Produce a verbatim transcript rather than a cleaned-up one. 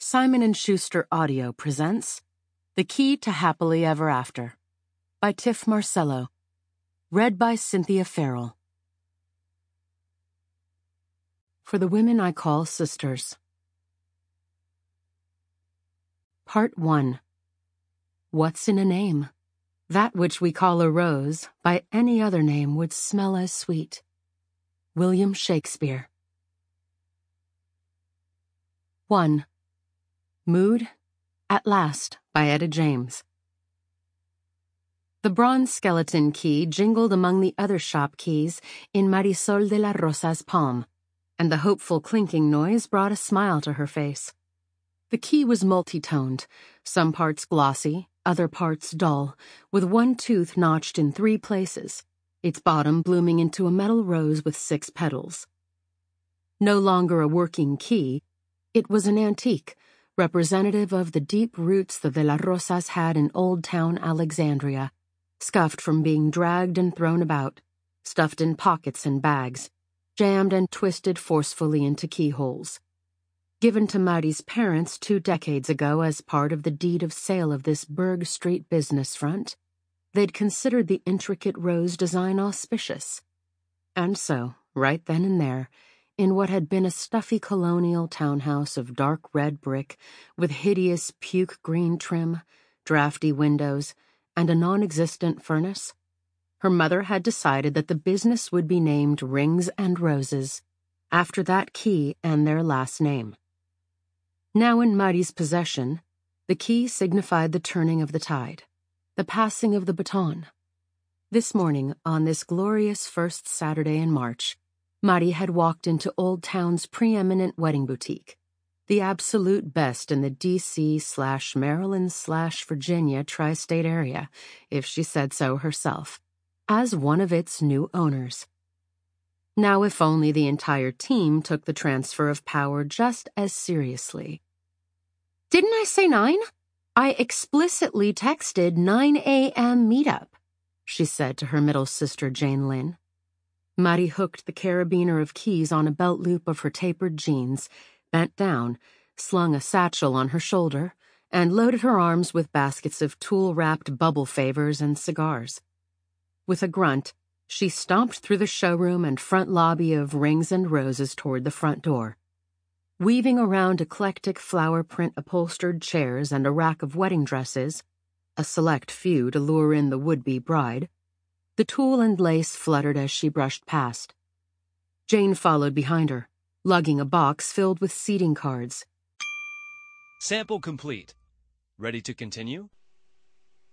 Simon and Schuster Audio presents The Key to Happily Ever After by Tiff Marcello. Read by Cynthia Farrell. For the Women I Call Sisters. Part one. What's in a name? That which we call a rose, by any other name would smell as sweet. William Shakespeare. one. Mood, At Last, by Etta James. The bronze skeleton key jingled among the other shop keys in Marisol de la Rosa's palm, and the hopeful clinking noise brought a smile to her face. The key was multi-toned, some parts glossy, other parts dull, with one tooth notched in three places, its bottom blooming into a metal rose with six petals. No longer a working key, it was an antique, representative of the deep roots the de la Rosas had in Old Town Alexandria, scuffed from being dragged and thrown about, stuffed in pockets and bags, jammed and twisted forcefully into keyholes. Given to Mari's parents two decades ago as part of the deed of sale of this Berg Street business front, they'd considered the intricate rose design auspicious. And so, right then and there, in what had been a stuffy colonial townhouse of dark red brick with hideous puke green trim, drafty windows, and a non-existent furnace, her mother had decided that the business would be named Rings and Roses, after that key and their last name. Now in Mari's possession, the key signified the turning of the tide, the passing of the baton. This morning, on this glorious first Saturday in March, Mari had walked into Old Town's preeminent wedding boutique, the absolute best in the D C slash Maryland slash Virginia tri-state area, if she said so herself, as one of its new owners. Now if only the entire team took the transfer of power just as seriously. "Didn't I say nine? I explicitly texted nine a.m. meetup," she said to her middle sister Jane Lynn. Mari hooked the carabiner of keys on a belt loop of her tapered jeans, bent down, slung a satchel on her shoulder, and loaded her arms with baskets of tool-wrapped bubble favors and cigars. With a grunt, she stomped through the showroom and front lobby of Rings and Roses toward the front door. Weaving around eclectic flower print upholstered chairs and a rack of wedding dresses, a select few to lure in the would-be bride, the tulle and lace fluttered as she brushed past. Jane followed behind her, lugging a box filled with seating cards. Sample complete. Ready to continue?